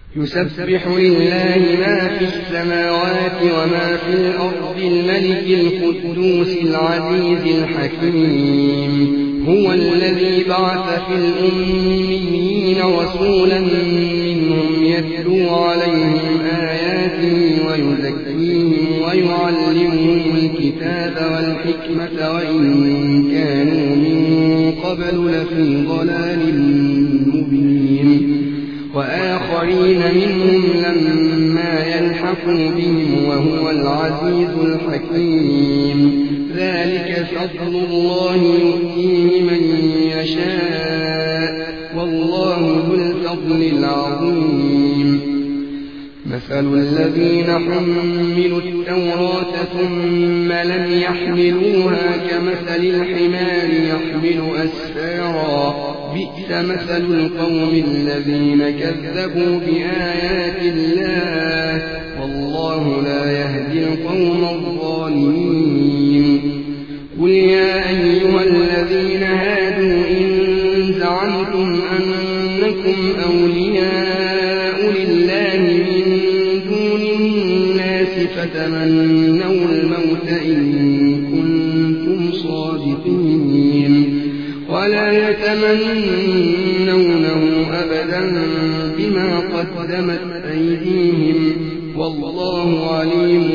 يسبح لله ما في السماوات وما في الأرض الملك القدوس العزيز الحكيم. هو الذي بعث في الأميين رسولا منهم يتلو عليهم آياته ويزكيهم ويعلمهم الكتاب والحكمة وإن كانوا من قبل لفي ضلال مبين. وآخرين منهم لما يلحقوا بهم وهو العزيز الحكيم. ذلك فضل الله يؤتيه من يشاء والله ذو الفضل العظيم. مثل الذين حملوا التوراة ثم لم يحملوها كمثل الحمار يحمل أسفارا بئس مثل القوم الذين كذبوا بآيات الله والله لا يهدي القوم الظالمين. قل يا أيها الذين هادوا إن زعمتم أنكم أولياء لله من دون الناس فتمنوا الموت إن كنتم صادقين ولا يتمنونه أبدا بما قدمت أيديهم والله عليم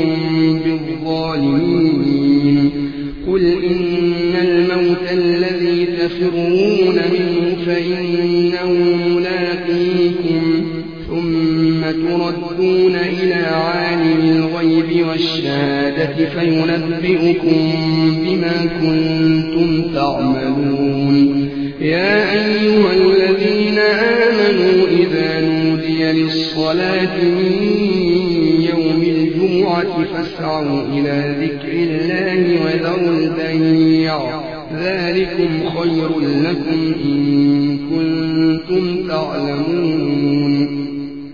بالظالمين. قل إن الموت الذي تفرون منه فإنه ملاقيكم ثم تردون إلى عالم الغيب والشهادة فينبئكم بما كنتم تعملون. يا أيها الذين آمنوا إذا نودي للصلاة من يوم الجمعة فاسعوا إلى ذكر الله وذروا البيع ذلكم خير لكم إن كنتم تعلمون.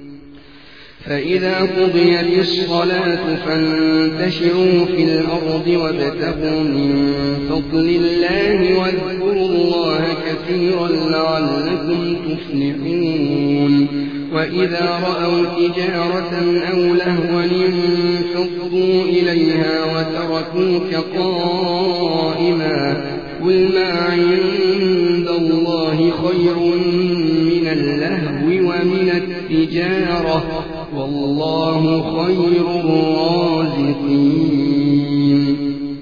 فإذا قضيت الصلاة فانتشروا في الأرض وابتغوا من فضل الله واذكروا الله كثيرا لعلكم تفلحون. وإذا رأوا تجارة أو لهوا انفضوا إليها وتركوك قائما قل ما عند الله خير من اللهو ومن التجارة والله خير الرازقين.